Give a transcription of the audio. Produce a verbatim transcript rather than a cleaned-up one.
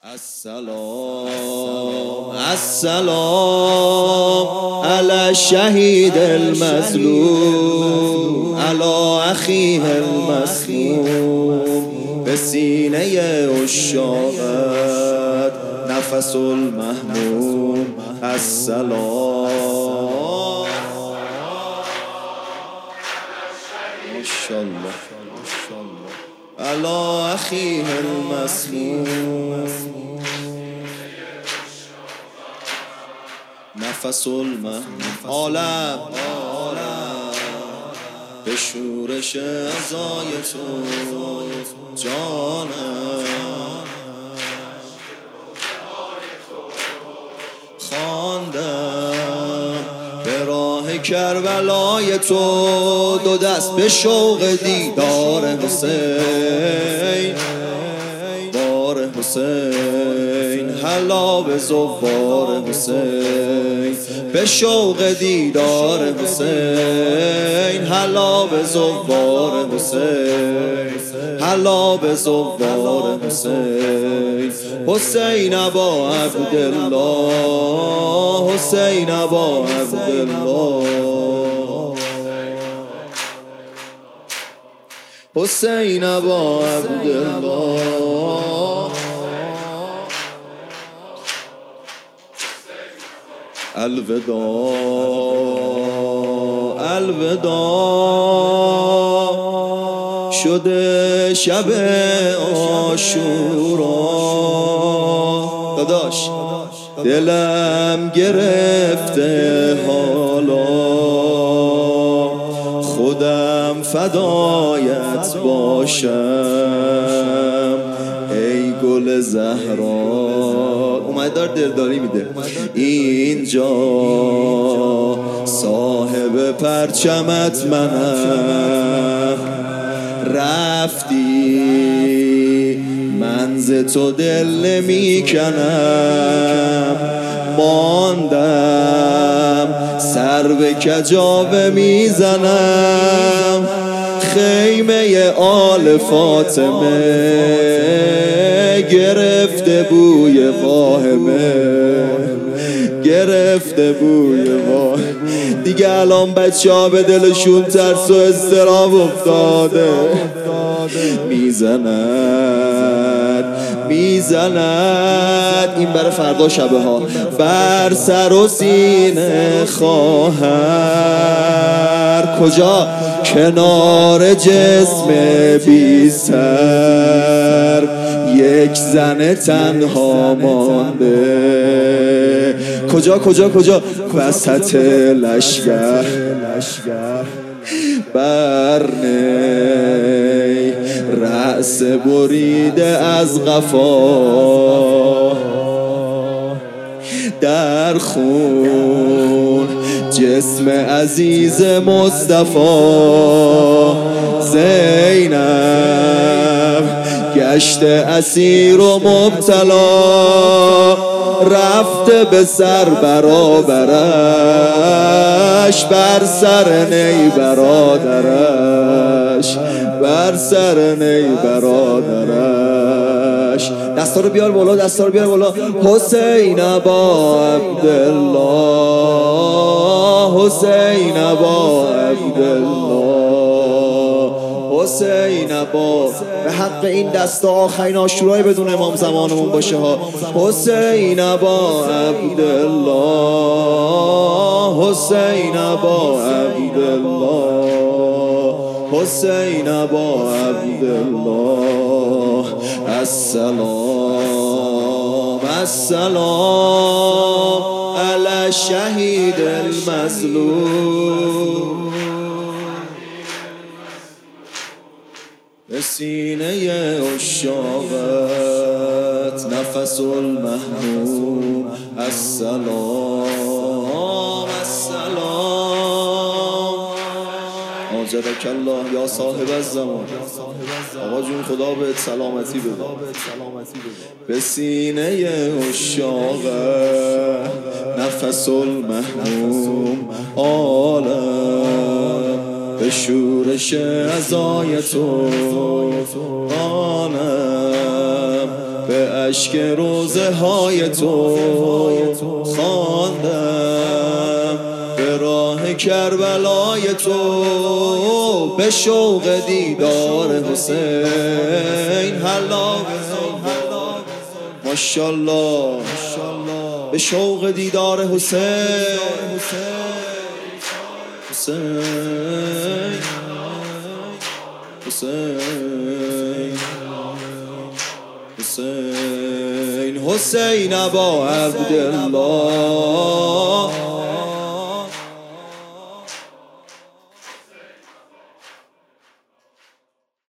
السلام السلام على الشهيد المظلوم على أخيه المسموم به سینه عشاقت نفس المهموم. السلام ماشاءالله على أخيه المسموم نفس المهموم. عالم به شورش عزای تو جانم خواندم به راه کربلای تو دو دست به شوق دیدار حسین بار حسین هلا به زوار حسین به شوق دیدار حسین هلا به زوار حسین هلا به زوار حسین. حسین ابا عبدالله حسین ابا عبدالله حسین ابا عبدالله. الوداع الوداع شده شب عاشورا داداش دلم گرفته حالا خودم فدایت باشم ای گل زهرا. اومد دار دلداری میده اینجا صاحب پرچمت منم رفتی من ز تو دل نمی کنم ماندم سر به کجاوه میزنم خیمه آل فاطمه گرفته بوی واهمه گرفته بوی واهمه. دیگه الان بچه ها به دلشون ترس و اضطراب افتاده میزند میزند این برای فردا شبه ها بر سر و سینه خواهر کجا کنار جسم بی سر یک زن تنها مانده کجا کجا کجا وسط لشگر برنی رأس بریده از قفا در خون جسم عزیز مصطفی زینب گشت اسیر و مبتلا رفته به سر برابرش بر سر نی برادرش بر سر نی برادرش. دستا رو بیار بالا دستا رو بیار بالا. حسین ابا عبدالله حسین ابا عبدالله حسین ابا به حق این دستا آخرین عاشورای بدون امام زمانمون باشه ها. حسین ابا عبدالله حسین ابا عبدالله حسین ابا عبدالله. السلام السلام علی الشهید المظلوم به سینه عشاقت نفس المهموم. السلام السلام آجرک الله یا صاحب الزمان. آقا جون خدا بهت سلامتی بده به سینه عشاقت نفس المهموم. عالم به شورش عزای تو آنم به اشک روزه های تو خواندم، به راه کربلای تو به شوق دیدار حسین. هلا ماشاءالله به شوق دیدار حسین. حسین حسین حسین حسین ابا عبدالله